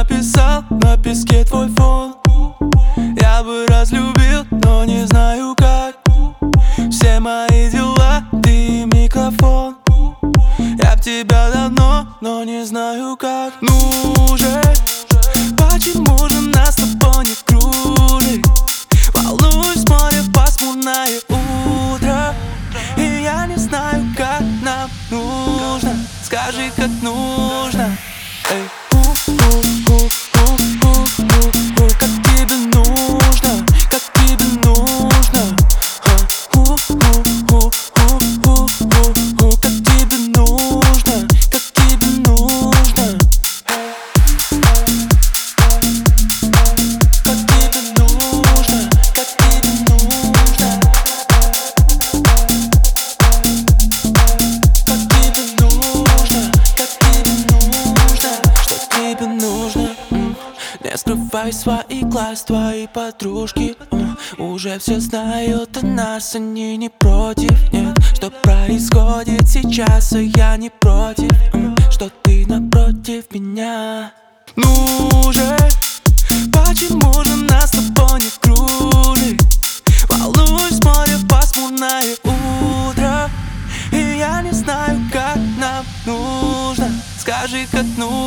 написал на песке твой фон. Я бы разлюбил, но не знаю как. Все мои дела, ты и микрофон. Я б тебя давно, но не знаю как. Ну же, почему же нас с тобой не кружит? Волнуюсь, море пасмурное утро, и я не знаю, как нам нужно. Скажи, как нужно. Эй, как тебе нужно, как тебе нужно. Как тебе нужно, как тебе нужно. Как тебе нужно, как тебе нужно. Как тебе нужно, как тебе нужно. Что тебе нужно? Не скрывай свои глаз, твои подружки уже все знают о нас, они не против, нет. Что происходит сейчас, а я не против, что ты напротив меня. Ну же, почему же нас с тобой не кружит? Волнуюсь, море пасмурное утро, и я не знаю, как нам нужно. Скажи, как нужно.